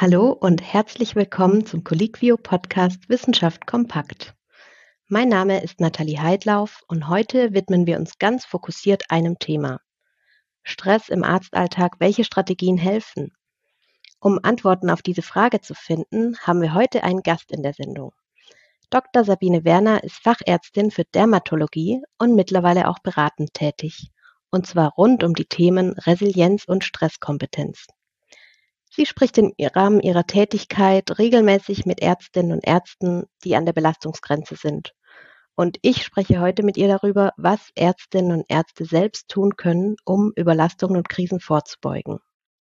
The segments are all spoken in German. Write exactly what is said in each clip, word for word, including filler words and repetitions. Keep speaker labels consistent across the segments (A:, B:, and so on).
A: Hallo und herzlich willkommen zum Colliquio-Podcast Wissenschaft kompakt. Mein Name ist Nathalie Heidlauf und heute widmen wir uns ganz fokussiert einem Thema: Stress im Arztalltag, welche Strategien helfen? Um Antworten auf diese Frage zu finden, haben wir heute einen Gast in der Sendung. Doktor Sabine Werner ist Fachärztin für Dermatologie und mittlerweile auch beratend tätig, und zwar rund um die Themen Resilienz und Stresskompetenz. Sie spricht im Rahmen ihrer Tätigkeit regelmäßig mit Ärztinnen und Ärzten, die an der Belastungsgrenze sind. Und ich spreche heute mit ihr darüber, was Ärztinnen und Ärzte selbst tun können, um Überlastungen und Krisen vorzubeugen.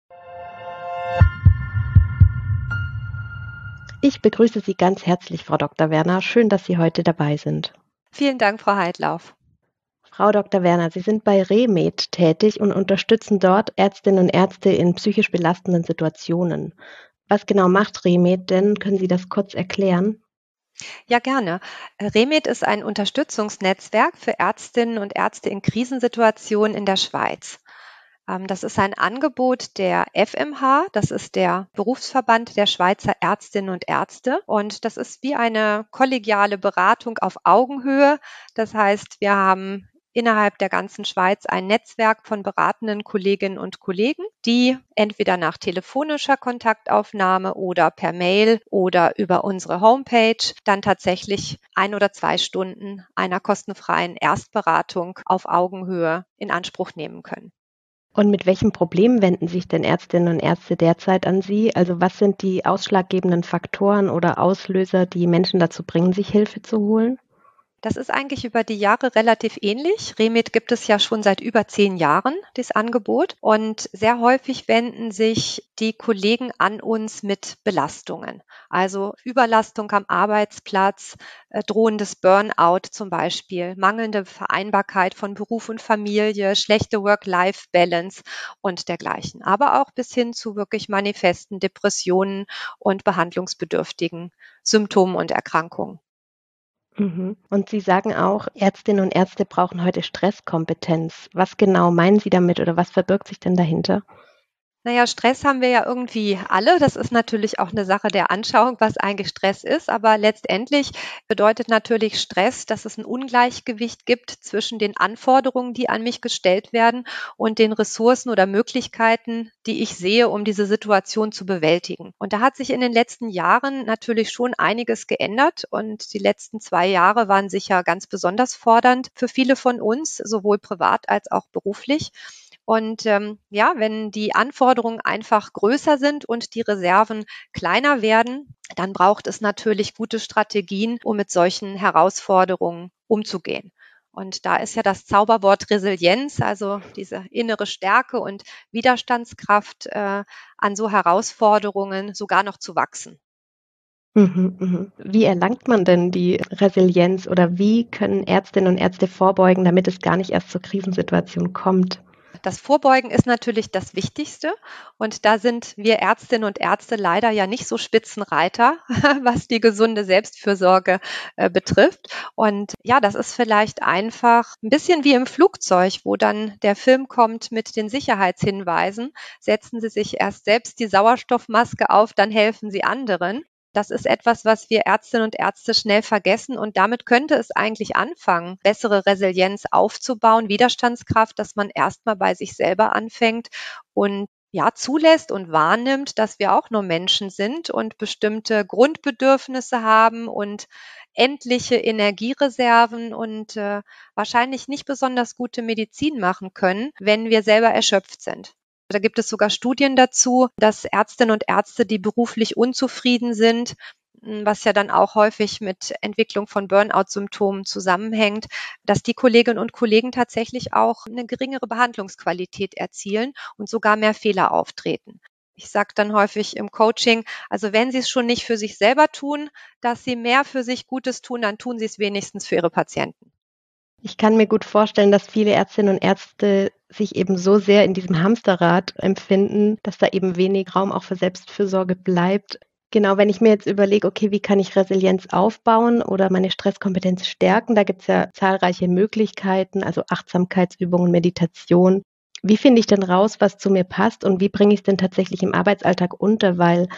A: Ich begrüße Sie ganz herzlich, Frau Doktor Werner. Schön, dass Sie heute dabei sind.
B: Vielen Dank, Frau Heidlauf.
A: Frau Doktor Werner, Sie sind bei ReMed tätig und unterstützen dort Ärztinnen und Ärzte in psychisch belastenden Situationen. Was genau macht ReMed denn? Können Sie das kurz erklären?
B: Ja, gerne. ReMed ist ein Unterstützungsnetzwerk für Ärztinnen und Ärzte in Krisensituationen in der Schweiz. Das ist ein Angebot der F M H, das ist der Berufsverband der Schweizer Ärztinnen und Ärzte. Und das ist wie eine kollegiale Beratung auf Augenhöhe. Das heißt, wir haben innerhalb der ganzen Schweiz ein Netzwerk von beratenden Kolleginnen und Kollegen, die entweder nach telefonischer Kontaktaufnahme oder per Mail oder über unsere Homepage dann tatsächlich ein oder zwei Stunden einer kostenfreien Erstberatung auf Augenhöhe in Anspruch nehmen können.
A: Und mit welchen Problemen wenden sich denn Ärztinnen und Ärzte derzeit an Sie? Also was sind die ausschlaggebenden Faktoren oder Auslöser, die Menschen dazu bringen, sich Hilfe zu holen?
B: Das ist eigentlich über die Jahre relativ ähnlich. ReMed gibt es ja schon seit über zehn Jahren, das Angebot. Und sehr häufig wenden sich die Kollegen an uns mit Belastungen. Also Überlastung am Arbeitsplatz, äh, drohendes Burnout zum Beispiel, mangelnde Vereinbarkeit von Beruf und Familie, schlechte Work-Life-Balance und dergleichen. Aber auch bis hin zu wirklich manifesten Depressionen und behandlungsbedürftigen Symptomen und Erkrankungen.
A: Mhm. Und Sie sagen auch, Ärztinnen und Ärzte brauchen heute Stresskompetenz. Was genau meinen Sie damit oder was verbirgt sich denn dahinter?
B: Naja, Stress haben wir ja irgendwie alle. Das ist natürlich auch eine Sache der Anschauung, was eigentlich Stress ist. Aber letztendlich bedeutet natürlich Stress, dass es ein Ungleichgewicht gibt zwischen den Anforderungen, die an mich gestellt werden, und den Ressourcen oder Möglichkeiten, die ich sehe, um diese Situation zu bewältigen. Und da hat sich in den letzten Jahren natürlich schon einiges geändert. Und die letzten zwei Jahre waren sicher ganz besonders fordernd für viele von uns, sowohl privat als auch beruflich. Und ähm, ja, wenn die Anforderungen einfach größer sind und die Reserven kleiner werden, dann braucht es natürlich gute Strategien, um mit solchen Herausforderungen umzugehen. Und da ist ja das Zauberwort Resilienz, also diese innere Stärke und Widerstandskraft, äh, an so Herausforderungen sogar noch zu wachsen.
A: Mhm, mhm. Wie erlangt man denn die Resilienz oder wie können Ärztinnen und Ärzte vorbeugen, damit es gar nicht erst zur Krisensituation kommt?
B: Das Vorbeugen ist natürlich das Wichtigste und da sind wir Ärztinnen und Ärzte leider ja nicht so Spitzenreiter, was die gesunde Selbstfürsorge äh, betrifft. Und ja, das ist vielleicht einfach ein bisschen wie im Flugzeug, wo dann der Film kommt mit den Sicherheitshinweisen. Setzen Sie sich erst selbst die Sauerstoffmaske auf, dann helfen Sie anderen. Das ist etwas, was wir Ärztinnen und Ärzte schnell vergessen und damit könnte es eigentlich anfangen, bessere Resilienz aufzubauen, Widerstandskraft, dass man erstmal bei sich selber anfängt und ja, zulässt und wahrnimmt, dass wir auch nur Menschen sind und bestimmte Grundbedürfnisse haben und endliche Energiereserven und äh, wahrscheinlich nicht besonders gute Medizin machen können, wenn wir selber erschöpft sind. Da gibt es sogar Studien dazu, dass Ärztinnen und Ärzte, die beruflich unzufrieden sind, was ja dann auch häufig mit Entwicklung von Burnout-Symptomen zusammenhängt, dass die Kolleginnen und Kollegen tatsächlich auch eine geringere Behandlungsqualität erzielen und sogar mehr Fehler auftreten. Ich sage dann häufig im Coaching, also wenn Sie es schon nicht für sich selber tun, dass Sie mehr für sich Gutes tun, dann tun Sie es wenigstens für Ihre Patienten.
A: Ich kann mir gut vorstellen, dass viele Ärztinnen und Ärzte sich eben so sehr in diesem Hamsterrad empfinden, dass da eben wenig Raum auch für Selbstfürsorge bleibt. Genau, wenn ich mir jetzt überlege, okay, wie kann ich Resilienz aufbauen oder meine Stresskompetenz stärken, da gibt es ja zahlreiche Möglichkeiten, also Achtsamkeitsübungen, Meditation. Wie finde ich denn raus, was zu mir passt und wie bringe ich es denn tatsächlich im Arbeitsalltag unter? Weil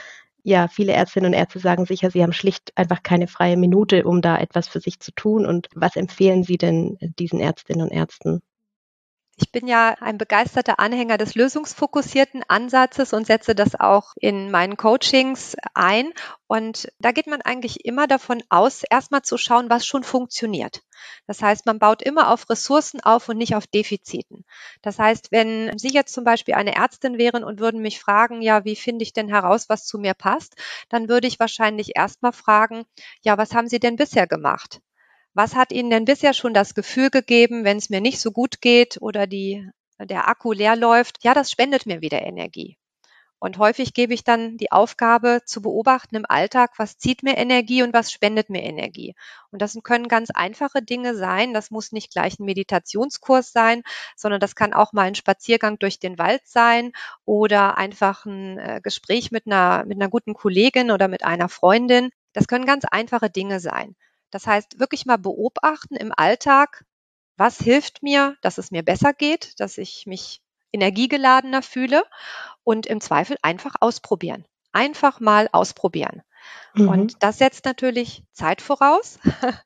A: ja, viele Ärztinnen und Ärzte sagen sicher, sie haben schlicht einfach keine freie Minute, um da etwas für sich zu tun. Und was empfehlen Sie denn diesen Ärztinnen und Ärzten?
B: Ich bin ja ein begeisterter Anhänger des lösungsfokussierten Ansatzes und setze das auch in meinen Coachings ein. Und da geht man eigentlich immer davon aus, erstmal zu schauen, was schon funktioniert. Das heißt, man baut immer auf Ressourcen auf und nicht auf Defiziten. Das heißt, wenn Sie jetzt zum Beispiel eine Ärztin wären und würden mich fragen, ja, wie finde ich denn heraus, was zu mir passt, dann würde ich wahrscheinlich erstmal fragen, ja, was haben Sie denn bisher gemacht? Was hat Ihnen denn bisher schon das Gefühl gegeben, wenn es mir nicht so gut geht oder die, der Akku leer läuft? Ja, das spendet mir wieder Energie. Und häufig gebe ich dann die Aufgabe zu beobachten im Alltag, was zieht mir Energie und was spendet mir Energie. Und das können ganz einfache Dinge sein. Das muss nicht gleich ein Meditationskurs sein, sondern das kann auch mal ein Spaziergang durch den Wald sein oder einfach ein äh, Gespräch mit einer, mit einer guten Kollegin oder mit einer Freundin. Das können ganz einfache Dinge sein. Das heißt, wirklich mal beobachten im Alltag, was hilft mir, dass es mir besser geht, dass ich mich energiegeladener fühle und im Zweifel einfach ausprobieren. Einfach mal ausprobieren.
A: Mhm.
B: Und das setzt natürlich Zeit voraus.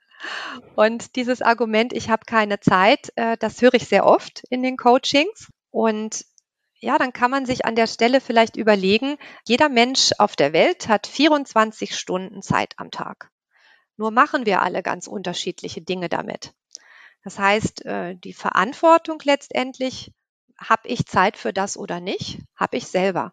B: Und dieses Argument, ich habe keine Zeit, äh, das höre ich sehr oft in den Coachings. Und ja, dann kann man sich an der Stelle vielleicht überlegen, jeder Mensch auf der Welt hat vierundzwanzig Stunden Zeit am Tag. Nur machen wir alle ganz unterschiedliche Dinge damit. Das heißt, äh, die Verantwortung letztendlich, habe ich Zeit für das oder nicht, habe ich selber.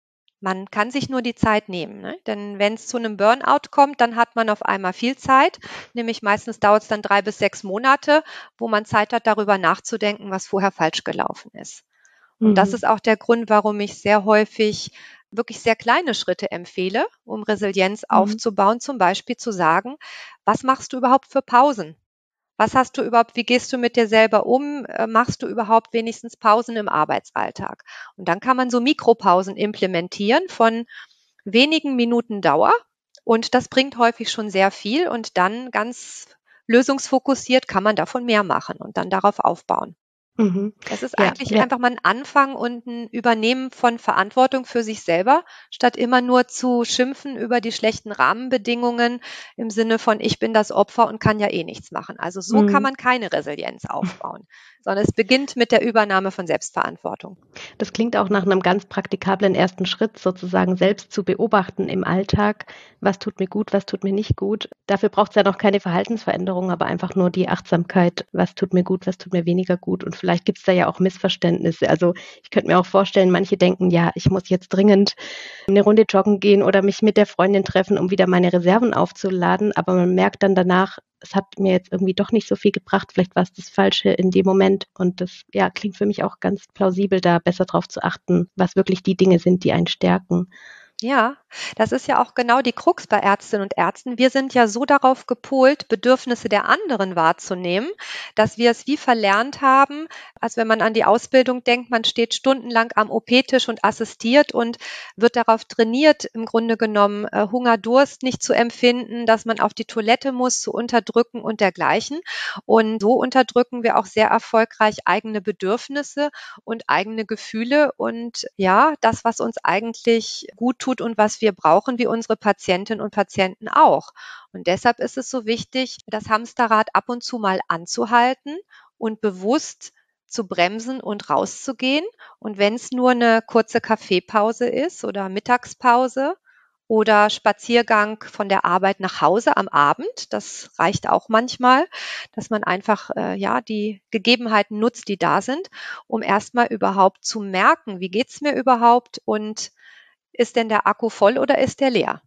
B: Man kann sich nur die Zeit nehmen, ne? Denn wenn es zu einem Burnout kommt, dann hat man auf einmal viel Zeit, nämlich meistens dauert es dann drei bis sechs Monate, wo man Zeit hat, darüber nachzudenken, was vorher falsch gelaufen ist. Und das
A: Mhm.
B: ist auch der Grund, warum ich sehr häufig wirklich sehr kleine Schritte empfehle, um Resilienz
A: Mhm.
B: aufzubauen, zum Beispiel zu sagen, was machst du überhaupt für Pausen? Was hast du überhaupt, wie gehst du mit dir selber um? Äh, Machst du überhaupt wenigstens Pausen im Arbeitsalltag? Und dann kann man so Mikropausen implementieren von wenigen Minuten Dauer. Und das bringt häufig schon sehr viel. Und dann ganz lösungsfokussiert kann man davon mehr machen und dann darauf aufbauen.
A: Mhm.
B: Es ist
A: Ja,
B: eigentlich
A: ja.
B: einfach mal ein Anfang und ein Übernehmen von Verantwortung für sich selber, statt immer nur zu schimpfen über die schlechten Rahmenbedingungen im Sinne von: „Ich bin das Opfer und kann ja eh nichts machen.“ Also, so kann
A: Mhm.
B: man keine Resilienz aufbauen, sondern es beginnt mit der Übernahme von Selbstverantwortung.
A: Das klingt auch nach einem ganz praktikablen ersten Schritt, sozusagen selbst zu beobachten im Alltag, was tut mir gut, was tut mir nicht gut. Dafür braucht's ja noch keine Verhaltensveränderung, aber einfach nur die Achtsamkeit, was tut mir gut, was tut mir weniger gut. Und vielleicht gibt's da ja auch Missverständnisse. Also, ich könnte mir auch vorstellen, manche denken: „Ja, ich muss jetzt dringend eine Runde joggen gehen oder mich mit der Freundin treffen, um wieder meine Reserven aufzuladen.“ Aber man merkt dann danach, es hat mir jetzt irgendwie doch nicht so viel gebracht. Vielleicht war es das Falsche in dem Moment. Und das, ja, klingt für mich auch ganz plausibel, da besser drauf zu achten, was wirklich die Dinge sind, die einen stärken.
B: Ja, das ist ja auch genau die Krux bei Ärztinnen und Ärzten. Wir sind ja so darauf gepolt, Bedürfnisse der anderen wahrzunehmen, dass wir es wie verlernt haben, als wenn man an die Ausbildung denkt, man steht stundenlang am O P-Tisch und assistiert und wird darauf trainiert, im Grunde genommen äh, Hunger, Durst nicht zu empfinden, dass man auf die Toilette muss, zu unterdrücken und dergleichen. Und so unterdrücken wir auch sehr erfolgreich eigene Bedürfnisse und eigene Gefühle und ja, das, was uns eigentlich gut tut und was wir brauchen, wie unsere Patientinnen und Patienten auch. Und deshalb ist es so wichtig, das Hamsterrad ab und zu mal anzuhalten und bewusst zu bremsen und rauszugehen. Und wenn es nur eine kurze Kaffeepause ist oder Mittagspause oder Spaziergang von der Arbeit nach Hause am Abend, das reicht auch manchmal, dass man einfach äh, ja die Gegebenheiten nutzt, die da sind, um erstmal überhaupt zu merken, wie geht's mir überhaupt und ist denn der Akku voll oder ist der leer?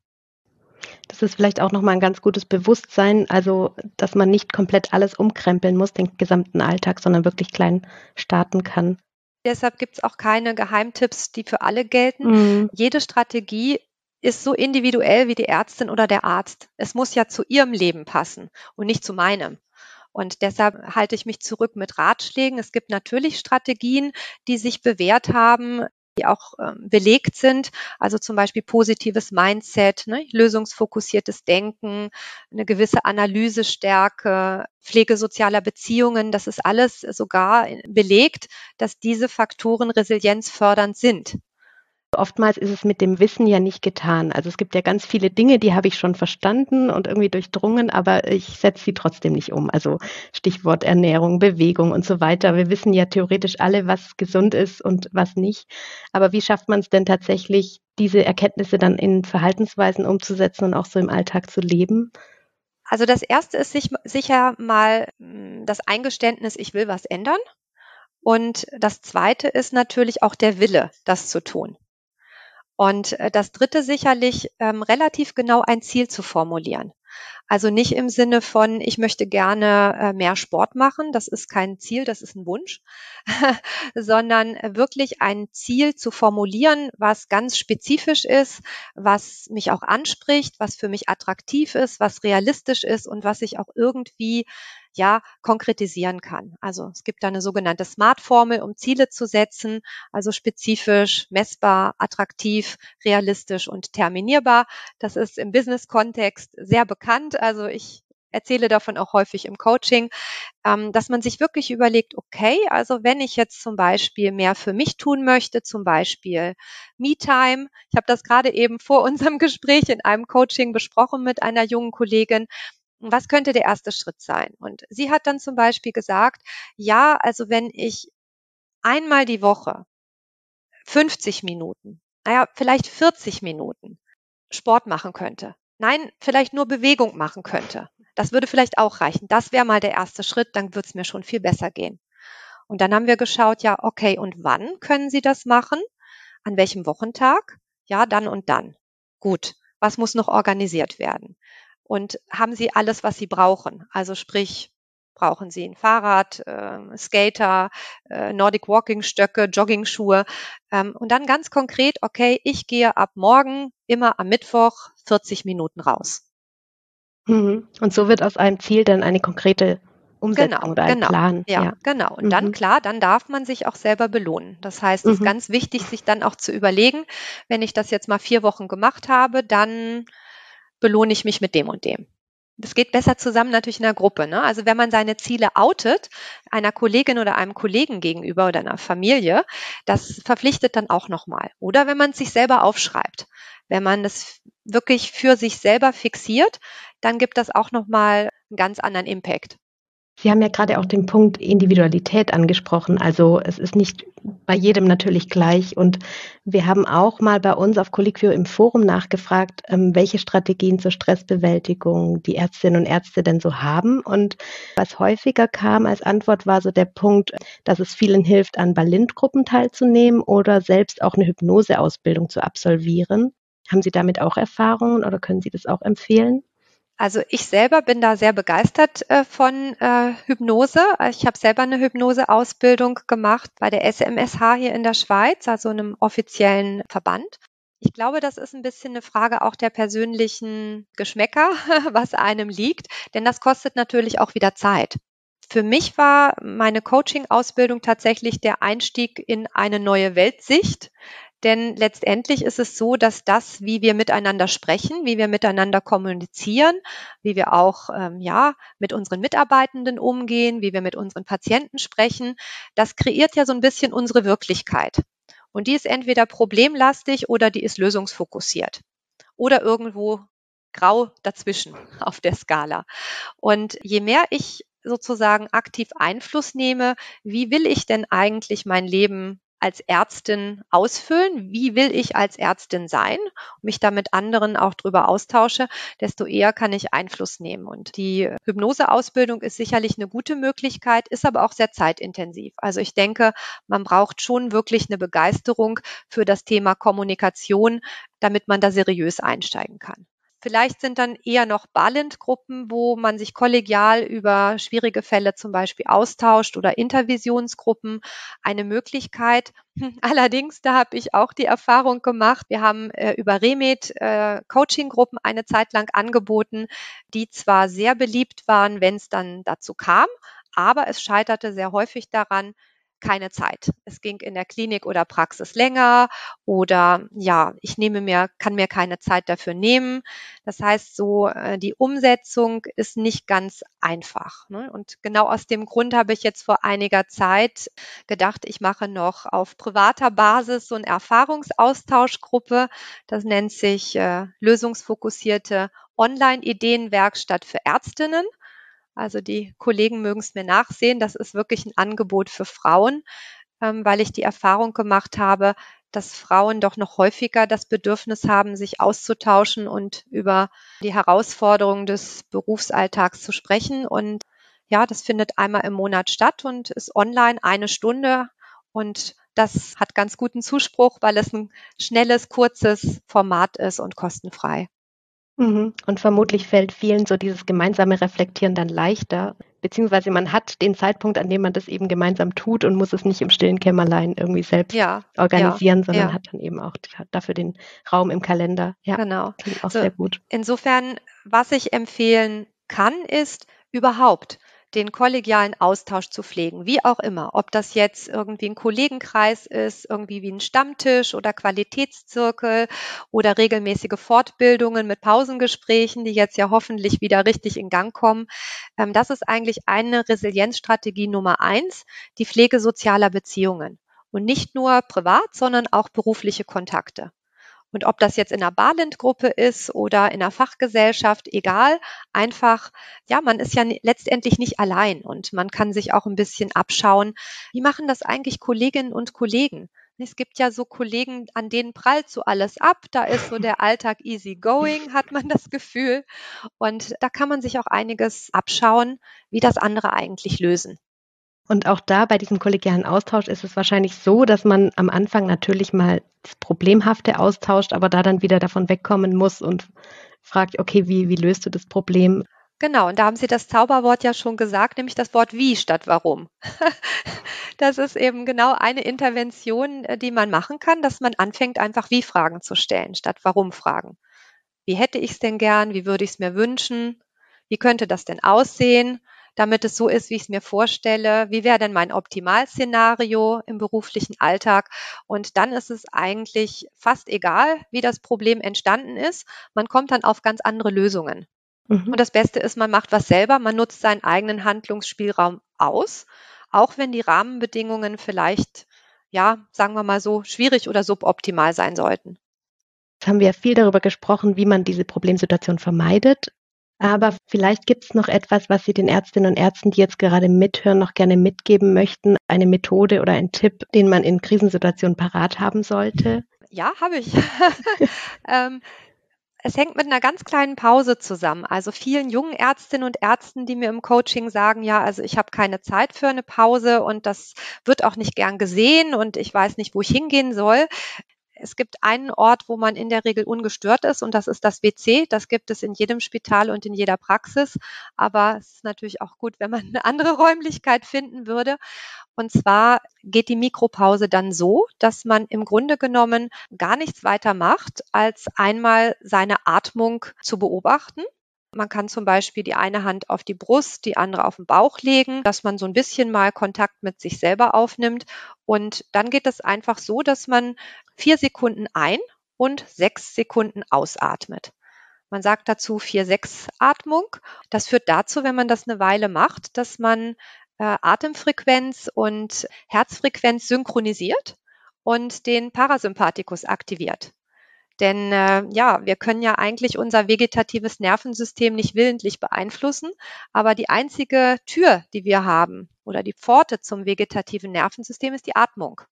A: Das ist vielleicht auch noch mal 'n ganz gutes Bewusstsein, also, dass man nicht komplett alles umkrempeln muss, den gesamten Alltag, sondern wirklich klein starten kann.
B: Deshalb gibt's auch keine Geheimtipps, die für alle gelten.
A: Mhm.
B: Jede Strategie ist so individuell wie die Ärztin oder der Arzt. Es muss ja zu ihrem Leben passen und nicht zu meinem. Und deshalb halte ich mich zurück mit Ratschlägen. Es gibt natürlich Strategien, die sich bewährt haben, die auch ähm, belegt sind. Also zum Beispiel positives Mindset, ne, lösungsfokussiertes Denken, eine gewisse Analysestärke, Pflege sozialer Beziehungen. Das ist alles sogar belegt, dass diese Faktoren resilienzfördernd sind.
A: Oftmals ist es mit dem Wissen ja nicht getan. Also es gibt ja ganz viele Dinge, die habe ich schon verstanden und irgendwie durchdrungen, aber ich setze sie trotzdem nicht um. Also Stichwort Ernährung, Bewegung und so weiter. Wir wissen ja theoretisch alle, was gesund ist und was nicht. Aber wie schafft man es denn tatsächlich, diese Erkenntnisse dann in Verhaltensweisen umzusetzen und auch so im Alltag zu leben?
B: Also das Erste ist sich, sicher mal mh, das Eingeständnis, ich will was ändern. Und das Zweite ist natürlich auch der Wille, das zu tun. Und äh, das Dritte sicherlich, ähm, relativ genau ein Ziel zu formulieren. Also nicht im Sinne von, ich möchte gerne äh, mehr Sport machen, das ist kein Ziel, das ist ein Wunsch, sondern wirklich ein Ziel zu formulieren, was ganz spezifisch ist, was mich auch anspricht, was für mich attraktiv ist, was realistisch ist und was ich auch irgendwie ja konkretisieren kann. Also es gibt da eine sogenannte SMART-Formel, um Ziele zu setzen, also spezifisch, messbar, attraktiv, realistisch und terminierbar. Das ist im Business-Kontext sehr bekannt. Also ich erzähle davon auch häufig im Coaching, ähm, dass man sich wirklich überlegt, okay, also wenn ich jetzt zum Beispiel mehr für mich tun möchte, zum Beispiel Me-Time. Ich habe das gerade eben vor unserem Gespräch in einem Coaching besprochen mit einer jungen Kollegin. Was könnte der erste Schritt sein? Und sie hat dann zum Beispiel gesagt, ja, also wenn ich einmal die Woche fünfzig Minuten, naja, vielleicht vierzig Minuten Sport machen könnte. Nein, vielleicht nur Bewegung machen könnte. Das würde vielleicht auch reichen. Das wäre mal der erste Schritt, dann würde es mir schon viel besser gehen. Und dann haben wir geschaut, ja, okay, und wann können Sie das machen? An welchem Wochentag? Ja, dann und dann. Gut. Was muss noch organisiert werden? Und haben Sie alles, was Sie brauchen? Also sprich, brauchen Sie ein Fahrrad, äh, Skater, äh, Nordic Walking Stöcke, Joggingschuhe. Ähm, und dann ganz konkret, okay, ich gehe ab morgen immer am Mittwoch vierzig Minuten raus.
A: Mhm. Und so wird aus einem Ziel dann eine konkrete
B: Genau,
A: Umsetzung oder ein
B: genau.
A: Plan,
B: Ja,
A: ja.
B: genau. Und dann,
A: Mhm.
B: klar, dann darf man sich auch selber belohnen. Das heißt, es ist
A: Mhm.
B: ganz wichtig, sich dann auch zu überlegen, wenn ich das jetzt mal vier Wochen gemacht habe, dann belohne ich mich mit dem und dem. Das geht besser zusammen natürlich in der Gruppe, ne? Also wenn man seine Ziele outet, einer Kollegin oder einem Kollegen gegenüber oder einer Familie, das verpflichtet dann auch nochmal. Oder wenn man es sich selber aufschreibt. Wenn man es wirklich für sich selber fixiert, dann gibt das auch nochmal einen ganz anderen Impact.
A: Sie haben ja gerade auch den Punkt Individualität angesprochen. Also, es ist nicht bei jedem natürlich gleich und wir haben auch mal bei uns auf Colliquio im Forum nachgefragt, ähm, welche Strategien zur Stressbewältigung die Ärztinnen und Ärzte denn so haben. Und was häufiger kam als Antwort, war so der Punkt, dass es vielen hilft, an Balint-Gruppen teilzunehmen oder selbst auch eine Hypnoseausbildung zu absolvieren. Haben Sie damit auch Erfahrungen oder können Sie das auch empfehlen?
B: Also ich selber bin da sehr begeistert äh, von äh, Hypnose. Ich habe selber eine Hypnoseausbildung gemacht bei der S M S H hier in der Schweiz, also einem offiziellen Verband. Ich glaube, das ist ein bisschen eine Frage auch der persönlichen Geschmäcker, was einem liegt, denn das kostet natürlich auch wieder Zeit. Für mich war meine Coaching-Ausbildung tatsächlich der Einstieg in eine neue Weltsicht. Denn letztendlich ist es so, dass das, wie wir miteinander sprechen, wie wir miteinander kommunizieren, wie wir auch ähm, ja mit unseren Mitarbeitenden umgehen, wie wir mit unseren Patienten sprechen, das kreiert ja so ein bisschen unsere Wirklichkeit. Und die ist entweder problemlastig oder die ist lösungsfokussiert oder irgendwo grau dazwischen auf der Skala. Und je mehr ich sozusagen aktiv Einfluss nehme, wie will ich denn eigentlich mein Leben als Ärztin ausfüllen? Wie will ich als Ärztin sein? Und mich da mit anderen auch drüber austausche, desto eher kann ich Einfluss nehmen. Und die Hypnoseausbildung ist sicherlich eine gute Möglichkeit, ist aber auch sehr zeitintensiv. Also ich denke, man braucht schon wirklich eine Begeisterung für das Thema Kommunikation, damit man da seriös einsteigen kann. Vielleicht sind dann eher noch Balint-Gruppen, wo man sich kollegial über schwierige Fälle zum Beispiel austauscht oder Intervisionsgruppen eine Möglichkeit. Allerdings, da habe ich auch die Erfahrung gemacht, wir haben äh, über Remit äh, Coaching-Gruppen eine Zeit lang angeboten, die zwar sehr beliebt waren, wenn es dann dazu kam, aber es scheiterte sehr häufig daran, keine Zeit. Es ging in der Klinik oder Praxis länger oder ja, ich nehme mir, kann mir keine Zeit dafür nehmen. Das heißt, so äh, die Umsetzung ist nicht ganz einfach. Ne? Und genau aus dem Grund habe ich jetzt vor einiger Zeit gedacht, ich mache noch auf privater Basis so eine Erfahrungsaustauschgruppe. Das nennt sich äh, lösungsfokussierte Online-Ideenwerkstatt für Ärztinnen. Also die Kollegen mögen es mir nachsehen. Das ist wirklich ein Angebot für Frauen, ähm, weil ich die Erfahrung gemacht habe, dass Frauen doch noch häufiger das Bedürfnis haben, sich auszutauschen und über die Herausforderungen des Berufsalltags zu sprechen. Und ja, das findet einmal im Monat statt und ist online eine Stunde. Und das hat ganz guten Zuspruch, weil es ein schnelles, kurzes Format ist und kostenfrei.
A: Mhm. Und vermutlich fällt vielen so dieses gemeinsame Reflektieren dann leichter, beziehungsweise man hat den Zeitpunkt, an dem man das eben gemeinsam tut und muss es nicht im stillen Kämmerlein irgendwie selbst
B: Ja,
A: organisieren,
B: ja,
A: sondern
B: ja.
A: hat dann eben auch dafür den Raum im Kalender. Ja,
B: Genau.
A: klingt auch
B: So,
A: sehr gut.
B: insofern, was ich empfehlen kann, ist überhaupt den kollegialen Austausch zu pflegen, wie auch immer. Ob das jetzt irgendwie ein Kollegenkreis ist, irgendwie wie ein Stammtisch oder Qualitätszirkel oder regelmäßige Fortbildungen mit Pausengesprächen, die jetzt ja hoffentlich wieder richtig in Gang kommen. Ähm, das ist eigentlich eine Resilienzstrategie Nummer eins, die Pflege sozialer Beziehungen. Und nicht nur privat, sondern auch berufliche Kontakte. Und ob das jetzt in einer Barlind-Gruppe ist oder in einer Fachgesellschaft, egal, einfach, ja, man ist ja letztendlich nicht allein und man kann sich auch ein bisschen abschauen, wie machen das eigentlich Kolleginnen und Kollegen? Es gibt ja so Kollegen, an denen prallt so alles ab, da ist so der Alltag easy going, hat man das Gefühl. Und da kann man sich auch einiges abschauen, wie das andere eigentlich lösen.
A: Und auch da bei diesem kollegialen Austausch ist es wahrscheinlich so, dass man am Anfang natürlich mal das Problemhafte austauscht, aber da dann wieder davon wegkommen muss und fragt, okay, wie, wie löst du das Problem?
B: Genau, und da haben Sie das Zauberwort ja schon gesagt, nämlich das Wort wie statt warum. Das ist eben genau eine Intervention, äh, die man machen kann, dass man anfängt, einfach Wie-Fragen zu stellen, statt Warum-Fragen. Wie hätte ich es denn gern? Wie würde ich es mir wünschen? Wie könnte das denn aussehen, damit es so ist, wie ich es mir vorstelle? Wie wäre denn mein Optimalszenario im beruflichen Alltag? Und dann ist es eigentlich fast egal, wie das Problem entstanden ist. Man kommt dann auf ganz andere Lösungen.
A: Mhm.
B: Und das Beste ist, man macht was selber, man nutzt seinen eigenen Handlungsspielraum aus, auch wenn die Rahmenbedingungen vielleicht, ja, sagen wir mal so, schwierig oder suboptimal sein sollten.
A: Jetzt haben wir ja viel darüber gesprochen, wie man diese Problemsituation vermeidet. Aber vielleicht gibt es noch etwas, was Sie den Ärztinnen und Ärzten, die jetzt gerade mithören, noch gerne mitgeben möchten. Eine Methode oder ein Tipp, den man in Krisensituationen parat haben sollte?
B: Ja, habe ich. ähm, Es hängt mit einer ganz kleinen Pause zusammen. Also vielen jungen Ärztinnen und Ärzten, die mir im Coaching sagen, ja, also ich habe keine Zeit für eine Pause und das wird auch nicht gern gesehen und ich weiß nicht, wo ich hingehen soll. Es gibt einen Ort, wo man in der Regel ungestört ist und das ist das W C. Das gibt es in jedem Spital und in jeder Praxis. Aber es ist natürlich auch gut, wenn man eine andere Räumlichkeit finden würde. Und zwar geht die Mikropause dann so, dass man im Grunde genommen gar nichts weiter macht, als einmal seine Atmung zu beobachten. Man kann zum Beispiel die eine Hand auf die Brust, die andere auf den Bauch legen, dass man so ein bisschen mal Kontakt mit sich selber aufnimmt. Und dann geht es einfach so, dass man vier Sekunden ein und sechs Sekunden ausatmet. Man sagt dazu vier sechs Atmung. Das führt dazu, wenn man das eine Weile macht, dass man äh, Atemfrequenz und Herzfrequenz synchronisiert und den Parasympathikus aktiviert. Denn äh, ja, wir können ja eigentlich unser vegetatives Nervensystem nicht willentlich beeinflussen, aber die einzige Tür, die wir haben oder die Pforte zum vegetativen Nervensystem ist die Atmung.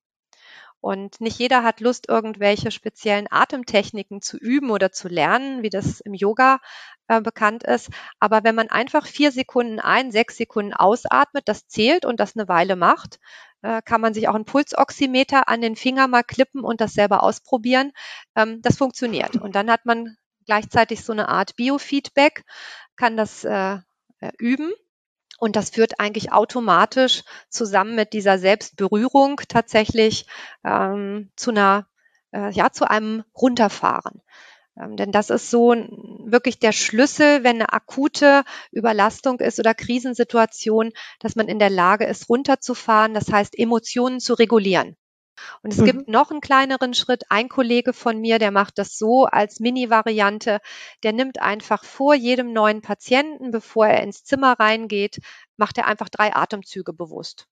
B: Und nicht jeder hat Lust, irgendwelche speziellen Atemtechniken zu üben oder zu lernen, wie das im Yoga äh, bekannt ist. Aber wenn man einfach vier Sekunden ein, sechs Sekunden ausatmet, das zählt und das eine Weile macht, äh, kann man sich auch einen Pulsoximeter an den Finger mal klippen und das selber ausprobieren. Ähm, das funktioniert. Und dann hat man gleichzeitig so eine Art Biofeedback, kann das äh, äh, üben. Und das führt eigentlich automatisch zusammen mit dieser Selbstberührung tatsächlich ähm, zu einer, äh, ja, zu einem Runterfahren. Ähm, denn das ist so, wirklich der Schlüssel, wenn eine akute Überlastung ist oder Krisensituation, dass man in der Lage ist, runterzufahren, das heißt, Emotionen zu regulieren. Und es
A: Mhm.
B: gibt noch einen kleineren Schritt. Ein Kollege von mir, der macht das so als Mini-Variante. Der nimmt einfach vor jedem neuen Patienten, bevor er ins Zimmer reingeht, macht er einfach drei Atemzüge bewusst.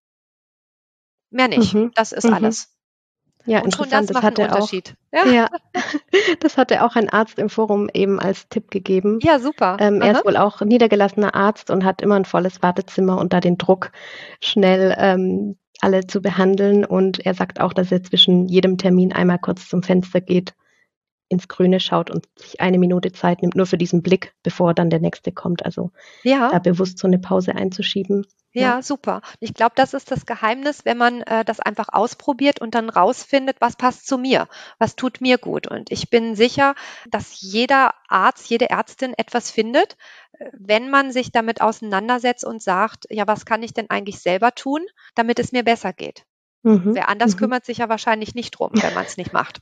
B: Mehr nicht.
A: Mhm.
B: Das ist
A: Mhm.
B: alles.
A: Ja,
B: Und schon
A: interessant.
B: das
A: Das
B: macht einen
A: hatte auch,
B: Unterschied. Ja,
A: ja, das hatte auch ein Arzt im Forum eben als Tipp gegeben.
B: ja, super.
A: Ähm, er
B: Aha.
A: ist wohl auch niedergelassener Arzt und hat immer ein volles Wartezimmer und da den Druck, schnell ähm, alle zu behandeln. Und er sagt auch, dass er zwischen jedem Termin einmal kurz zum Fenster geht, ins Grüne schaut und sich eine Minute Zeit nimmt, nur für diesen Blick, bevor dann der nächste kommt. Also
B: Ja.
A: da bewusst so eine Pause einzuschieben. Ja.
B: Ja, super. Ich glaube, das ist das Geheimnis, wenn man äh, das einfach ausprobiert und dann rausfindet, was passt zu mir, was tut mir gut. Und ich bin sicher, dass jeder Arzt, jede Ärztin etwas findet, äh, wenn man sich damit auseinandersetzt und sagt, ja, was kann ich denn eigentlich selber tun, damit es mir besser geht?
A: Mhm.
B: Wer anders
A: Mhm.
B: kümmert sich ja wahrscheinlich nicht drum, wenn man es nicht macht.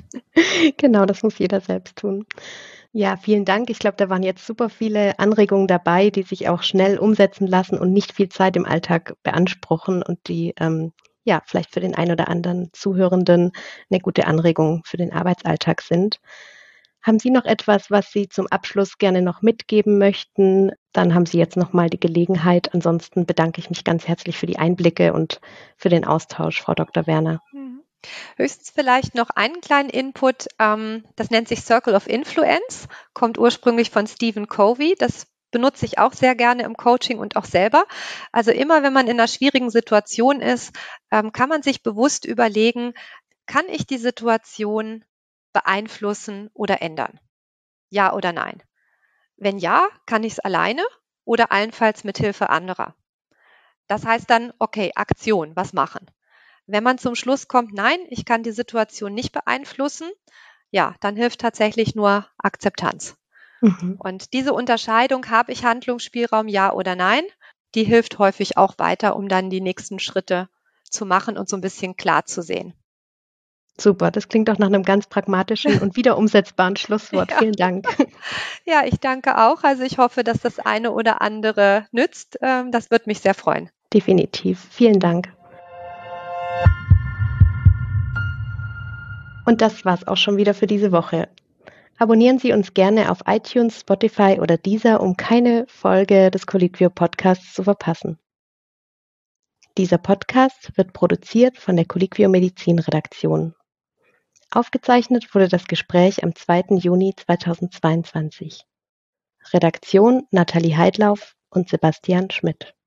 A: Genau, das muss jeder selbst tun. Ja, vielen Dank. Ich glaube, da waren jetzt super viele Anregungen dabei, die sich auch schnell umsetzen lassen und nicht viel Zeit im Alltag beanspruchen und die, ähm, ja, vielleicht für den einen oder anderen Zuhörenden eine gute Anregung für den Arbeitsalltag sind. Haben Sie noch etwas, was Sie zum Abschluss gerne noch mitgeben möchten? Dann haben Sie jetzt noch mal die Gelegenheit. Ansonsten bedanke ich mich ganz herzlich für die Einblicke und für den Austausch, Frau Doktor Werner.
B: Mhm. Höchstens vielleicht noch einen kleinen Input. Ähm, das nennt sich Circle of Influence, kommt ursprünglich von Stephen Covey. Das benutze ich auch sehr gerne im Coaching und auch selber. Also immer, wenn man in einer schwierigen Situation ist, ähm, kann man sich bewusst überlegen, kann ich die Situation beeinflussen oder ändern? Ja oder nein? Wenn ja, kann ich es alleine oder allenfalls mit Hilfe anderer. Das heißt dann, okay, Aktion, was machen? Wenn man zum Schluss kommt, nein, ich kann die Situation nicht beeinflussen, ja, dann hilft tatsächlich nur Akzeptanz.
A: Mhm.
B: Und diese Unterscheidung, habe ich Handlungsspielraum, ja oder nein, die hilft häufig auch weiter, um dann die nächsten Schritte zu machen und so ein bisschen klar zu sehen.
A: Super, das klingt doch nach einem ganz pragmatischen und wieder umsetzbaren Schlusswort.
B: Ja,
A: Vielen Dank.
B: ja, ich danke auch. Also ich hoffe, dass das eine oder andere nützt. Ähm, Das wird mich sehr freuen.
A: Definitiv. Vielen Dank. Und das war's auch schon wieder für diese Woche. Abonnieren Sie uns gerne auf iTunes, Spotify oder Deezer, um keine Folge des Colliquio Podcasts zu verpassen. Dieser Podcast wird produziert von der Colliquio Medizin Redaktion. Aufgezeichnet wurde das Gespräch am zweiten Juni zweitausendzweiundzwanzig. Redaktion Nathalie Heidlauf und Sebastian Schmidt.